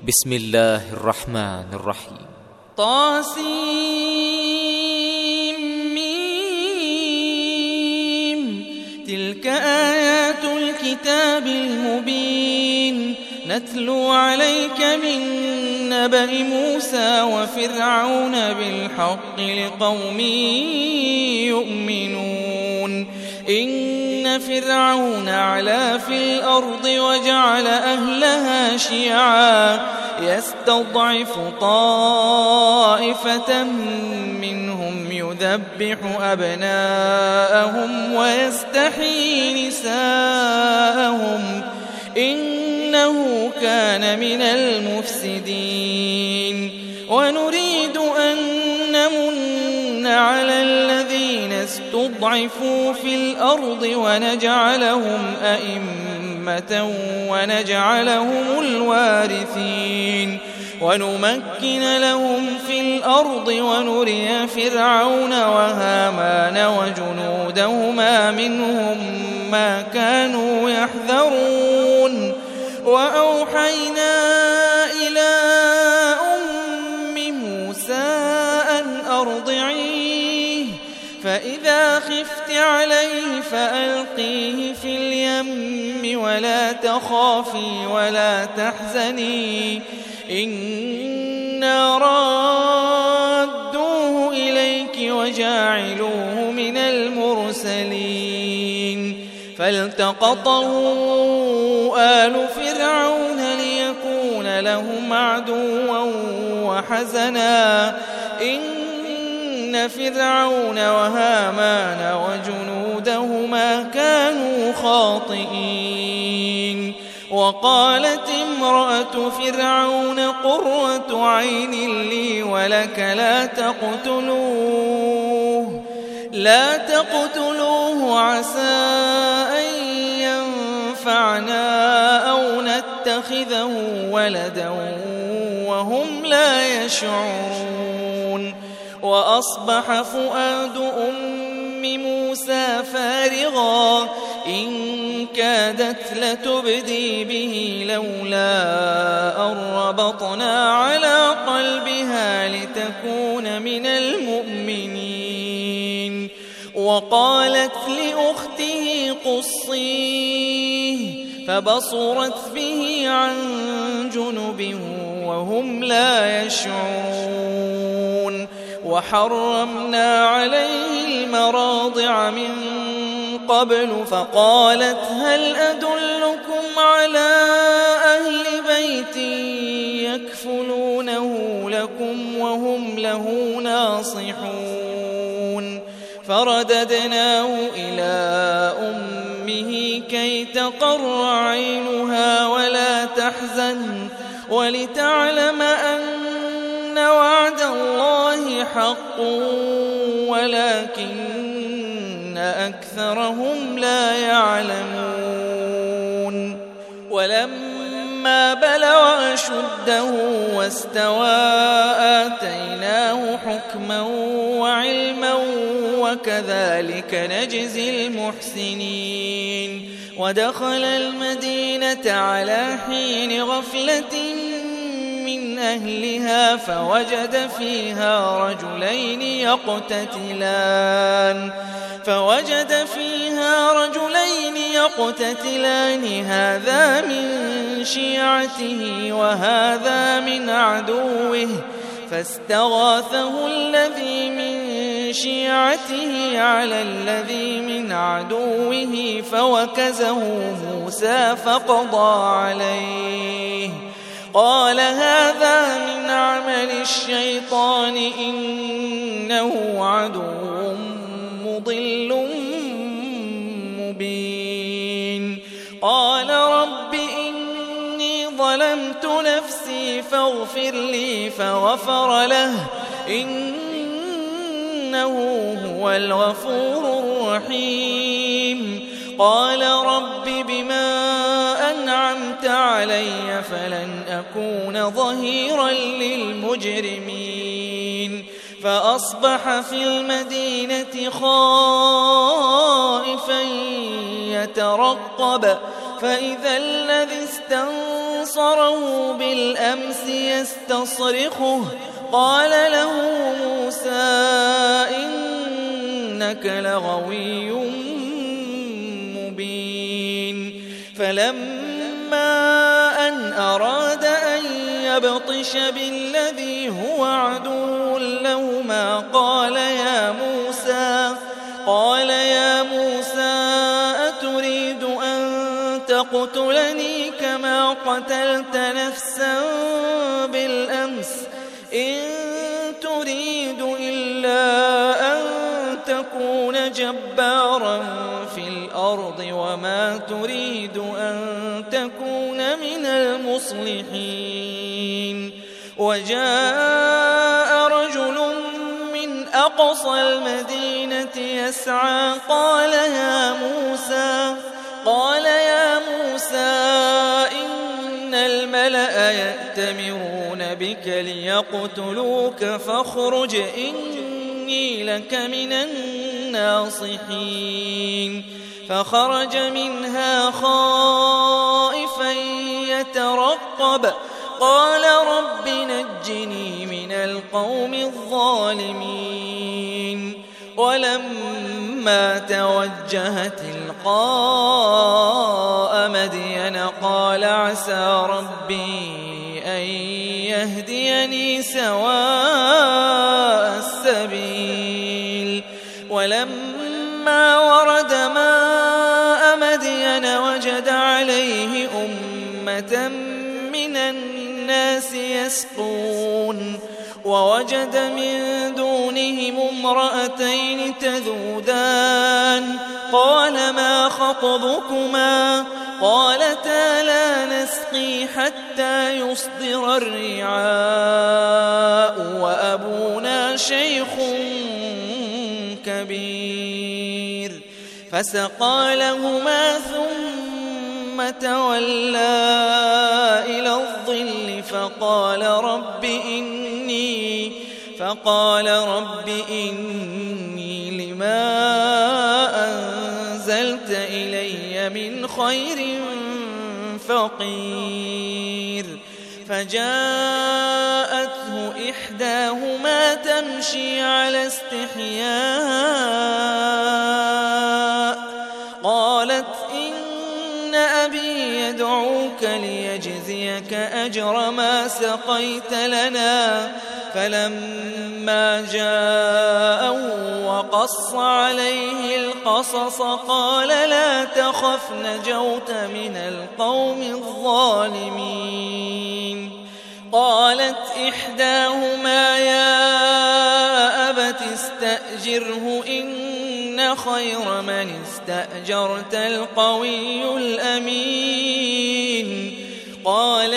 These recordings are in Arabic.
بسم الله الرحمن الرحيم. طاسيم. تلك آيات الكتاب المبين نتلو عليك من نبأ موسى وفرعون بالحق لقوم يؤمنون. إن فرعون علا في الأرض وجعل أهلها شيعا يستضعف طائفة منهم يذبح أبناءهم ويستحيي نساءهم إنه كان من المفسدين. ونريد أن نمن على الذين استضعفوا في الأرض ونجعلهم أئمة ونجعلهم الوارثين ونمكن لهم في الأرض ونري فرعون وهامان وجنودهما منهم ما كانوا يحذرون. وأوحينا إلى أم موسى أن أرضعيه فإذا خفت عليه فألقيه في اليم ولا تخافي ولا تحزني إنا رادوه إليك وجاعلوه من المرسلين. فالتقطه آل فرعون ليكون لهم عدوا وحزنا إن فرعون وهامان وجنودهما كانوا خاطئين. وقالت امرأة فرعون قرة عين لي ولك لا تقتلوه عسى أن ينفعنا أو نتخذه ولدا وهم لا يشعرون. وأصبح فؤاد أم موسى فارغا إن كادت لتبدي به لولا أن ربطنا على قلبها لتكون من المؤمنين. وقالت لأخته قصيه فبصرت به عن جنب وهم لا يشعرون. وحرمنا عليه المراضع من قبل فقالت هل أدلكم على أهل بيت يكفلونه لكم وهم له ناصحون. فرددناه إلى أمه كي تقر عينها ولا تحزن ولتعلم أن وعد الله حق ولكن أكثرهم لا يعلمون. ولما بلغ أشده واستوى آتيناه حكما وعلما وكذلك نجزي المحسنين. ودخل المدينة على حين غفلة من أهلها فوجد فيها رجلين يقتتلان هذا من شيعته وهذا من عدوه فاستغاثه الذي من شيعته على الذي من عدوه فوكزه موسى فقضى عليه. قال هذا من عمل الشيطان إنه عدو مضل مبين. قال رب إني ظلمت نفسي فاغفر لي فغفر له إنه هو الغفور الرحيم. قال رب بما أنعمت علي فلن أكون ظهيرا للمجرمين. فأصبح في المدينة خائفا يترقب فإذا الذي استنصره بالأمس يستصرخه قال له موسى إنك لغوي مبين فلما أن أراد أن يبطش بالذي هو عدو لهما قال يا موسى أتريد أن تقتلني كما قتلت نفسا بالأمس إن تريد إلا أن تكون جبارا في الأرض وما تريد أن تكون من المصلحين وجاء رجل من أقصى المدينة يسعى قال يا موسى إن الملأ يأتمرون بك ليقتلوك فاخرج إني لك من الناصحين فخرج منها خائفا يترقب قال رب نجني من القوم الظالمين ولما توجه تلقاء مدين قال عسى ربي أن يهديني سواء السبيل ولما ورد ماء مدين وجد عليه أمة من الناس يسقون ووجد من دونهم امرأتين تذودان قال ما خطبكما قالتا لا نسقي حتى يصدر الرعاء وأبونا شيخ كبير فسقى لهما ثم تولى إلى الظل فقال رب إني لما أنزلت إلي من خير فقير فجاءته إحداهما تمشي على استحياء قالت إن أبي يدعوك ليجزيك أجر ما سقيت لنا فلما جاءه وقص عليه القصص قال لا تخف نجوت من القوم الظالمين قالت إحداهما يا أبت استأجره إن خير من استأجرت القوي الأمين قال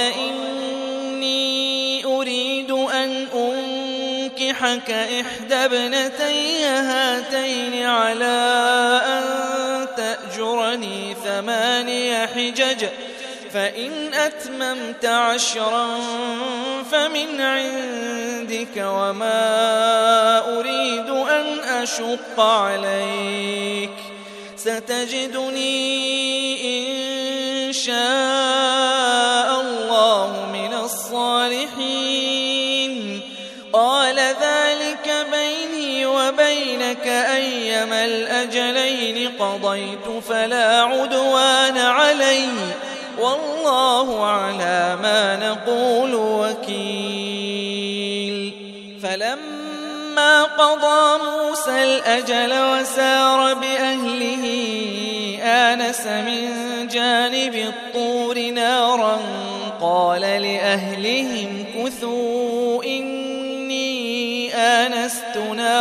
إني أريد أن أنكحك إحدى ابنتي هاتين على أن تأجرني 8 حجج فإن أتممت 10 فمن عندك وما أريد أن أشق عليك ستجدني إن شاء الله من الصالحين قال ذلك بيني وبينك أيما الأجلين قضيت فلا عدوان علي والله على ما نقول وكيل فلما قضى موسى الأجل وسار بأهله آنس من جانب الطور نارا قال لأهلهم كثوا إني آنست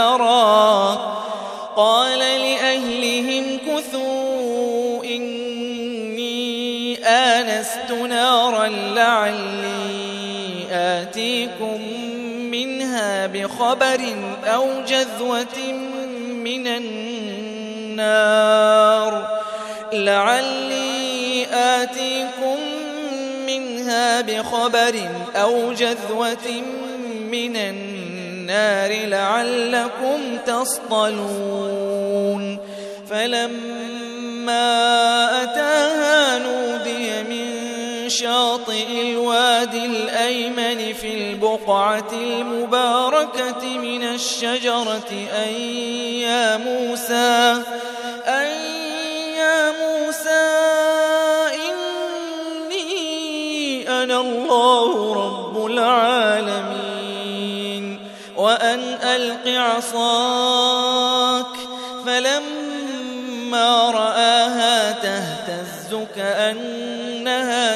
نارا لعلي آتيكم منها بخبر أو جذوة من النار لعلكم تصطلون فلما أتاها نودي شاطئ الوادي الأيمن في البقعة المباركة من الشجرة أن يا موسى إني أنا الله رب العالمين وأن ألق عصاك فلما رآها تهتز كأنها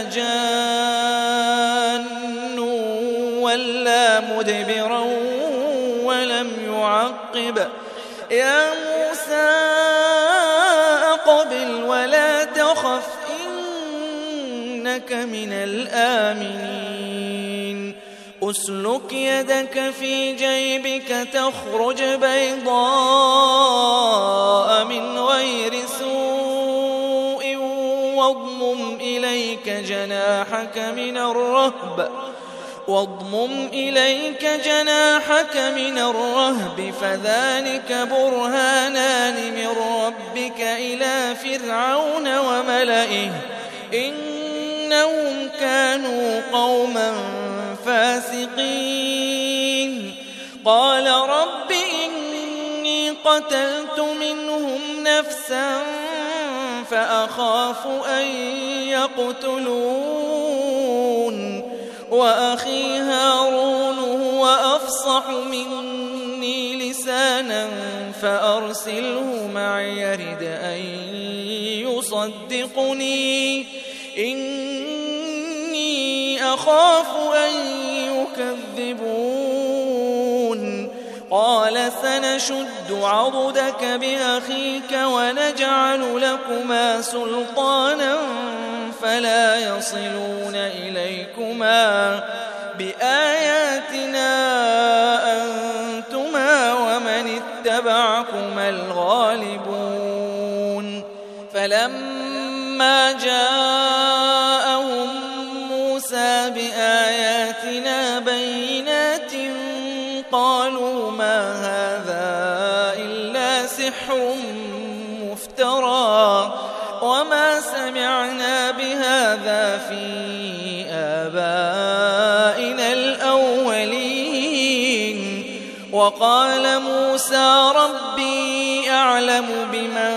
جان ولا مدبرا ولم يعقب يا موسى أقبل ولا تخف إنك من الآمنين أسلك يدك في جيبك تخرج بيضاء من غير سوء واضمم إليك جناحك من الرهب فذلك برهانان من ربك إلى فرعون وملئه إنهم كانوا قوما فاسقين قال رب إني قتلت منهم نفسا فأخاف أن يقتلون وأخي هارون هو أفصح مني لسانا فأرسله معي يرد أن يصدقني إني أخاف أن يكذبون قال سنشد عضدك بأخيك ونجعل لكما سلطانا فلا يصلون إليكما بآياتنا أنتما ومن اتبعكما الغالبون فلما جاءهم موسى بآياتنا بينات قالوا ما هذا إلا سحر مفترى وما سمعنا بهذا في آبائنا الأولين وقال موسى ربي أعلم بمن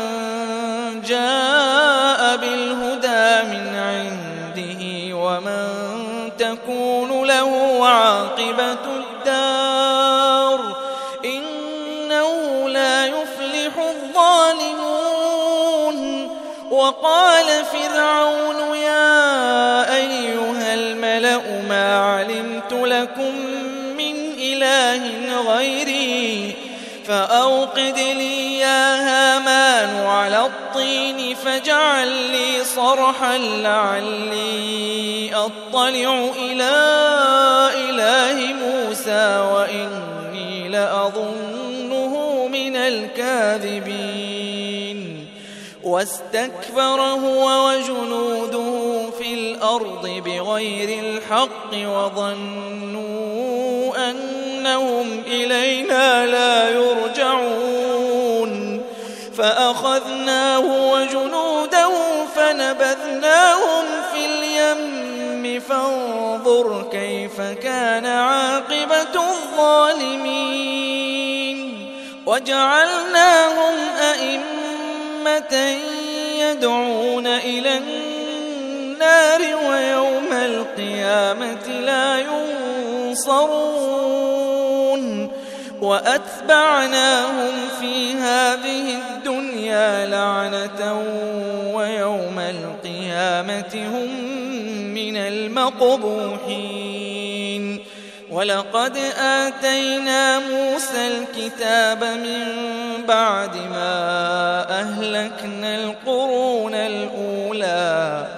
جاء بالهدى من عنده ومن تكون له عاقبة الدار إنه لا يفلح الظالمون وقال فرعون يا أيها الملأ ما علمت لكم من إله غيري فأوقد لي يا هامان على الطين فاجعل لي صرحا لعلي أطلع إلى إله موسى وإني لأظنه من الكاذبين واستكبر هو وجنوده في الأرض بغير الحق وظنوا أنهم إلينا لا يرجعون فأخذناه وجنوده فنبذناهم في اليم فانظر كيف كان عاقبة الظالمين وجعلناهم أئمة يدعون إلى النار ويوم القيامة لا ينصرون وأتبعناهم في هذه الدنيا لعنة ويوم القيامة هم من المقبوحين ولقد آتينا موسى الكتاب من بعد ما أهلكنا القرون الأولى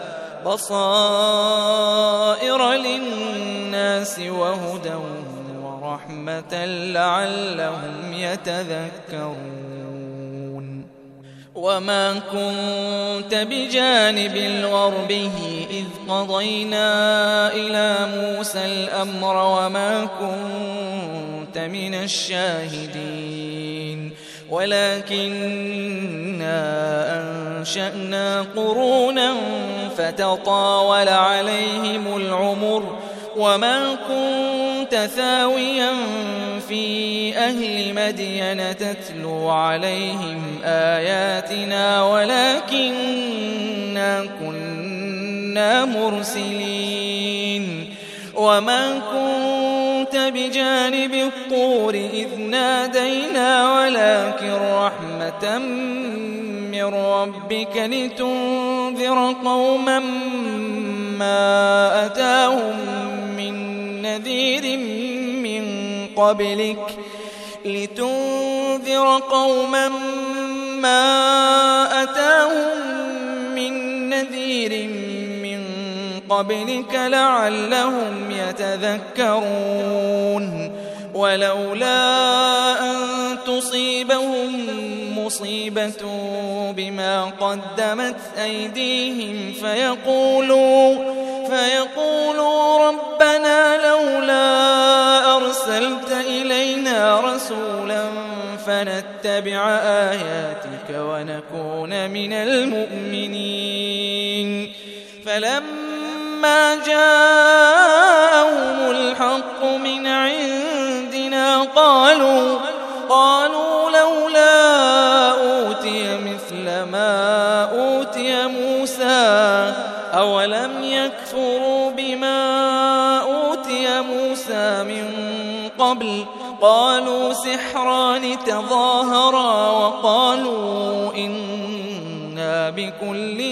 بصائر للناس وهدى ورحمة لعلهم يتذكرون وما كنت بجانب الغربي إذ قضينا إلى موسى الأمر وما كنت من الشاهدين ولكننا أنشأنا قرونا فتطاول عليهم العمر وما كنت ثاويا في أهل مدين تتلو عليهم آياتنا ولكننا كنا مرسلين وما كنت بجانب الطور إذ نادينا ولكن رحمة من ربك لتنذر قوما ما أتاهم من نذير من قبلك لعلهم يتذكرون ولولا أن تصيبهم مصيبة بما قدمت أيديهم فيقولوا ربنا لولا أرسلت إلينا رسولا فنتبع آياتك ونكون من المؤمنين فلما جاءهم الحق من عندنا قالوا لولا أوتي مثل ما أوتي موسى أولم يكفروا بما أوتي موسى من قبل قالوا سحران تظاهرا وقالوا إنا بكل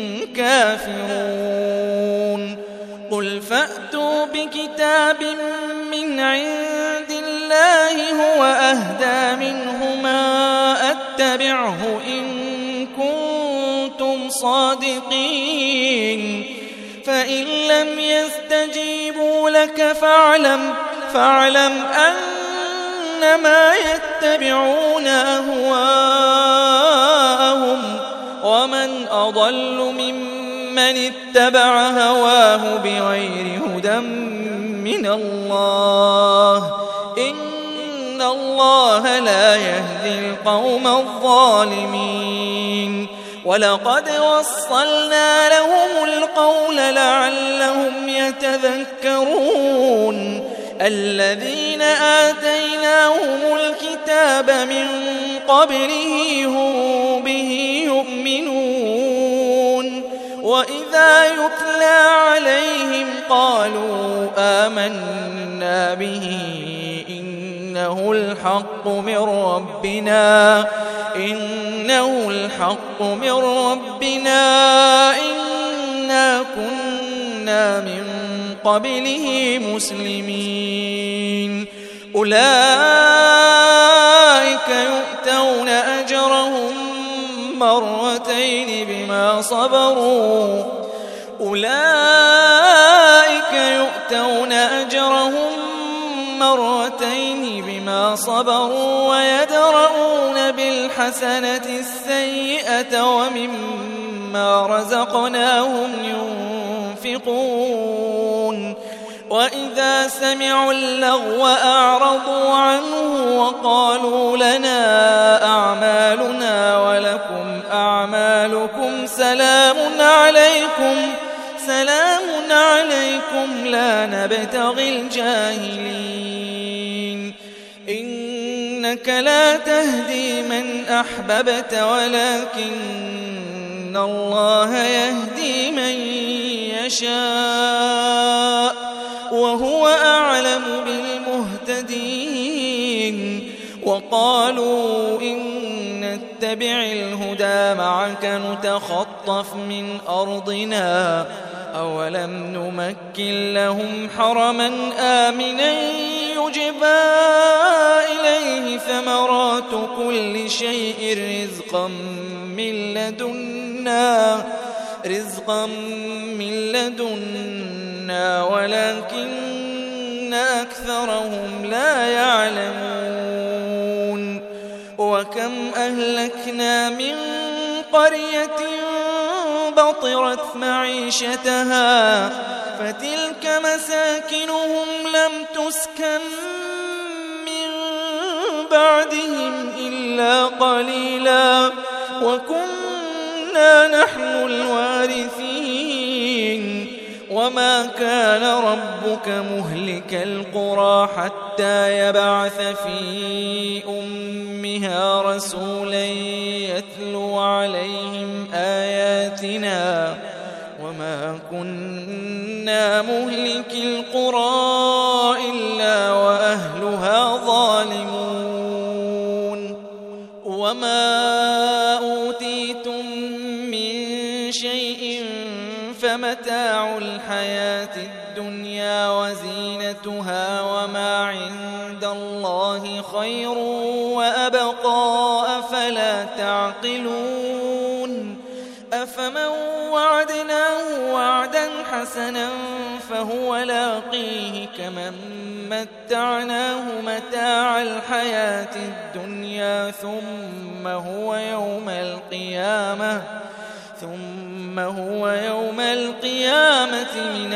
كافرون قل فأتوا بكتاب من عند الله هو أهدى منهما أتبعه إن كنتم صادقين فإن لم يستجيبوا لك فاعلم أنما يتبعون أهواءهم ومن أضل ممن اتبع هواه بغير هدى من الله إن الله لا يهدي القوم الظالمين ولقد وصلنا لهم القول لعلهم يتذكرون الذين آتيناهم الكتاب من قبله هم به يؤمنون وإذا يتلى عليهم قالوا آمنا به إنه الحق من ربنا إنا كنا من قبله مسلمين أولئك يؤتون أجرهم مرتين بما صبروا ويدرؤون بالحسنة السيئة ومما رزقناهم ينفقون وإذا سمعوا اللغو أعرضوا عنه وقالوا لنا أعمالنا ولكم أعمالكم سلام عليكم لا نبتغي الجاهلين إنك لا تهدي من أحببت ولكن الله يهدي من يشاء وهو أعلم بالمهتدين وقالوا إن نتبع الهدى معك نتخطف من أرضنا أولم نمكن لهم حرما آمنا يجبى إليه ثمرات كل شيء رزقا من لدنا ولكن أكثرهم لا يعلمون وكم أهلكنا من قرية بطرت معيشتها فتلك مساكنهم لم تسكن من بعدهم إلا قليلا وكنا نحن الوارثين وما كان ربك مهلك القرى حتى يبعث في أمها رسولا يتلو عليهم آياتنا وما كنا مهلك القرى إلا وأهلها ظالمون وما أوتيتم من شيء فمتاع الحياة الدنيا وزينتها وما عند الله خير وأبقى أفلا تعقلون أفمن وعدناه وعدا حسنا فهو لاقيه كمن متعناه متاع الحياة الدنيا ثم هو يوم القيامة من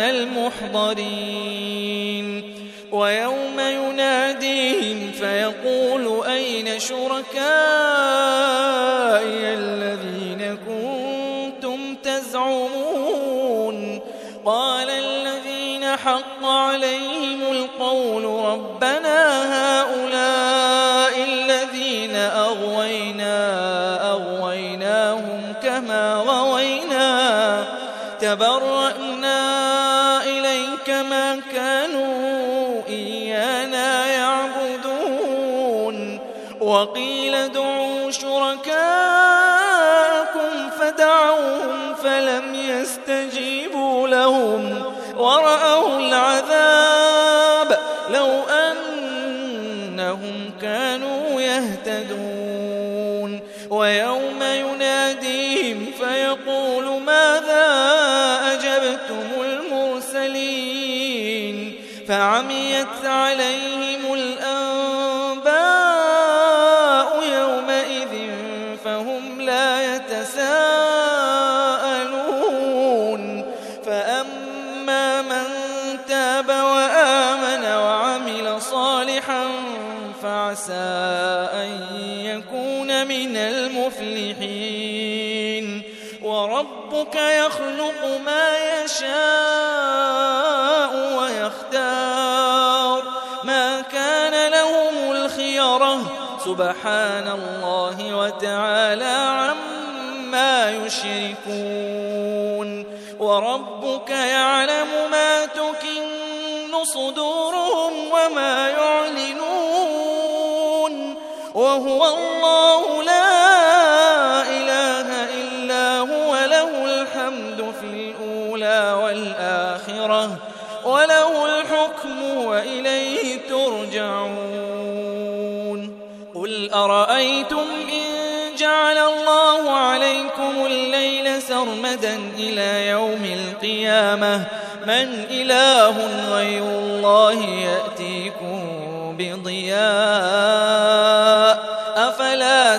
المحضرين ويوم يناديهم فيقول أين شركائي الذين كنتم تزعمون قال الذين حق عليهم القول ربنا هؤلاء الذين أغويناهم كما غوينا تبرأنا إليك ما كانوا إيانا يعبدون وقيل ادعوا شركاءكم فدعوهم فلم يستجيبوا لهم ورأوا العذاب لو أنهم كانوا يهتدون ويوم يناديهم فيقول ماذا أجبتم المرسلين فعميت عليهم الأنباء يومئذ فهم لا يتساءلون فأما من تاب وآمن وعمل صالحا فعسى أن يكون من المفلحين وربك يخلق ما يشاء ويختار ما كان لهم الخيرة سبحان الله وتعالى عما يشركون وربك يعلم ما تكن صدورهم وما يعلنون وهو الله لا إله إلا هو له الحمد في الأولى والآخرة وله الحكم وإليه ترجعون قل أرأيتم إن جعل الله عليكم الليل سرمدا إلى يوم القيامة من إله غير الله يأتيكم بضياء أفلا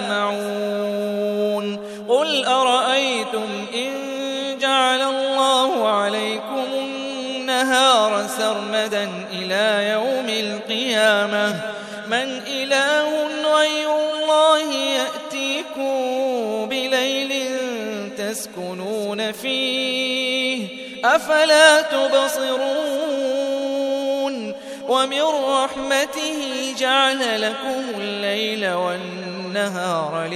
تسمعون قل أرأيتم إن جعل الله عليكم النهار سرمدا إلى يوم القيامة من إله غير الله يأتيكم بليل تسكنون فيه أفلا تبصرون ومن رحمته جعل لكم الليل والنهار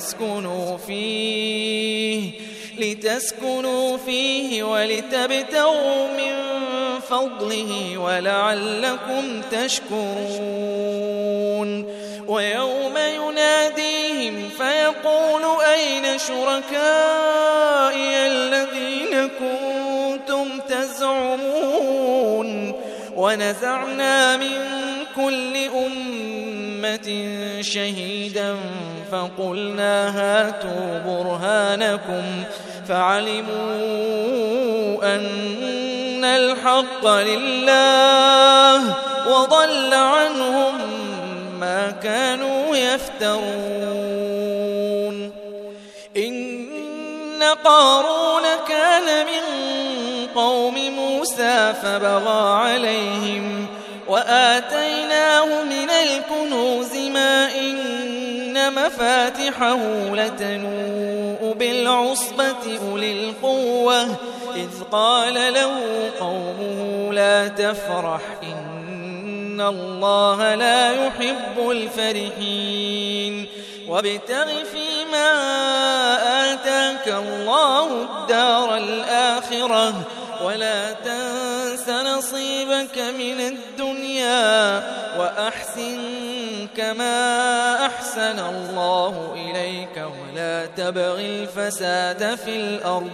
لتسكنوا فيه ولتبتغوا من فضله ولعلكم تشكرون ويوم يناديهم فيقول أين شركائي الذين كنتم تزعمون ونزعنا من كل أمة شهيدا فقلنا هاتوا برهانكم فعلموا أن الحق لله وضل عنهم ما كانوا يفترون إن قارون كان من قوم موسى فبغى عليهم وآتيناه آتاه من الكنوز ما إن مفاتحه لتنوء بالعصبة أولي القوة إذ قال له قومه لا تفرح إن الله لا يحب الفرحين وابتغ فيما آتاك الله الدار الآخرة ولا تنس نصيبك من الدنيا وأحسن كما أحسن الله إليك ولا تبغ الفساد في الأرض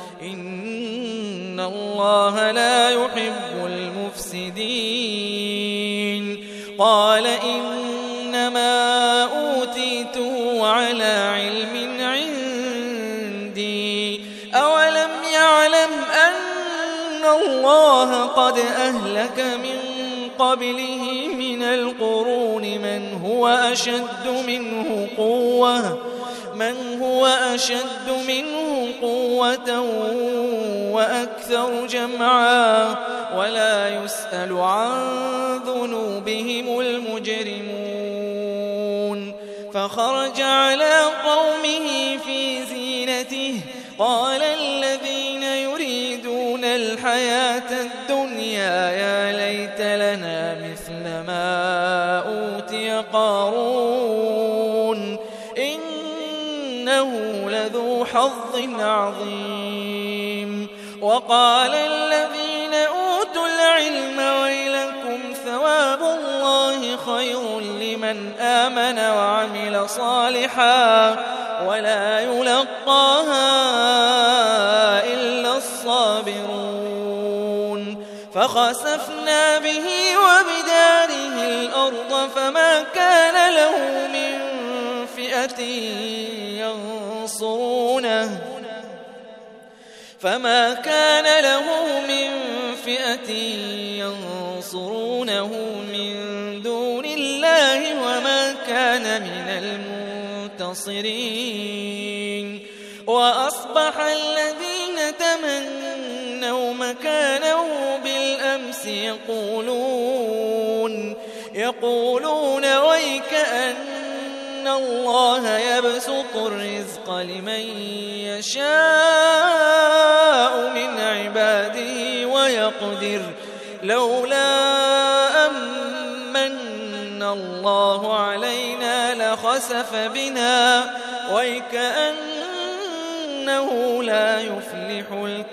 إن الله لا يحب المفسدين قال إنما أوتيته على علم عندي أولم يعلم أن الله قد أهلك من قبله من القرون من هو أشد منه قوة وأكثر جمعا ولا يسأل عن ذنوبهم المجرمون فخرج على قومه في زينته قال الذين يريدون الحياة الدنيا يا ليت لنا مثل ما أوتي قارون إنه لذو حظ عظيم وقال الذين أوتوا العلم ويلكم ثواب الله خير لمن آمن وعمل صالحا ولا يلقاها إلا الصابرون فخسفنا به وبداره الأرض فما كان له من فئة ينصرونه من دون الله وما كان من المنتصرين وأصبح الذين تمنوا مكانه بالأمس يقولون ويكأن الله يبسط الرزق لمن يشاء من عباده ويقدر لولا أمن الله علينا لخسف بنا ويكأنه لا يفلح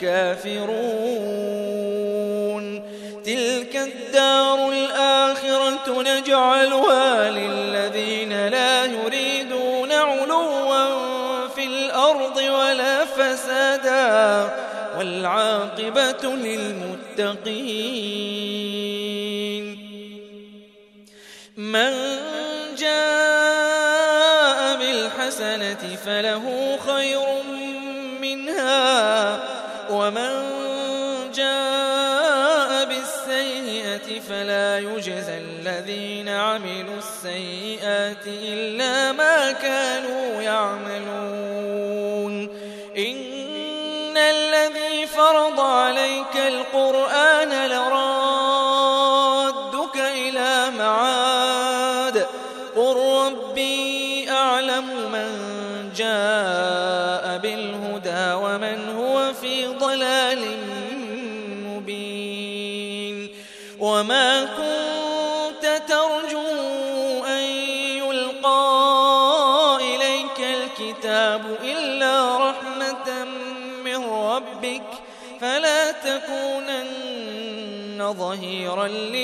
الكافرون تلك الدار الآخرة نجعلها للذين لا يريدون علوا في الأرض ولا فسادا والعاقبة للمتقين من جاء بالحسنة فله خير منها ومن جاء بالسيئة فلا يجزى الذين عملوا السيئات إلا ما كانوا يعملون إن الذي فرض عليك القرآن لرادك إلى معاد قل ربي أعلم من جاء بالهدى ومن هو في ضلال مبين وما كنت ترجو أن يلقى إليك الكتاب إلا رحمة من ربك فلا تكونن ظهيرا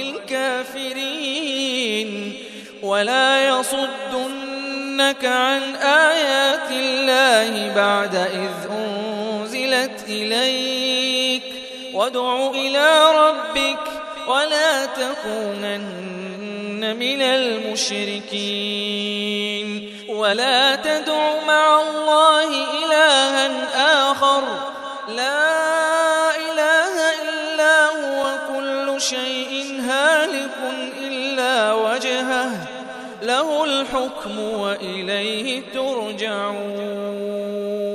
للكافرين ولا يصدنك عن آيات الله بعد إذ أنزلت إليك وادع إلى ربك ولا تكونن من المشركين ولا تدع مع الله إلها آخر لا إله إلا هو كل شيء هالك إلا وجهه له الحكم وإليه ترجعون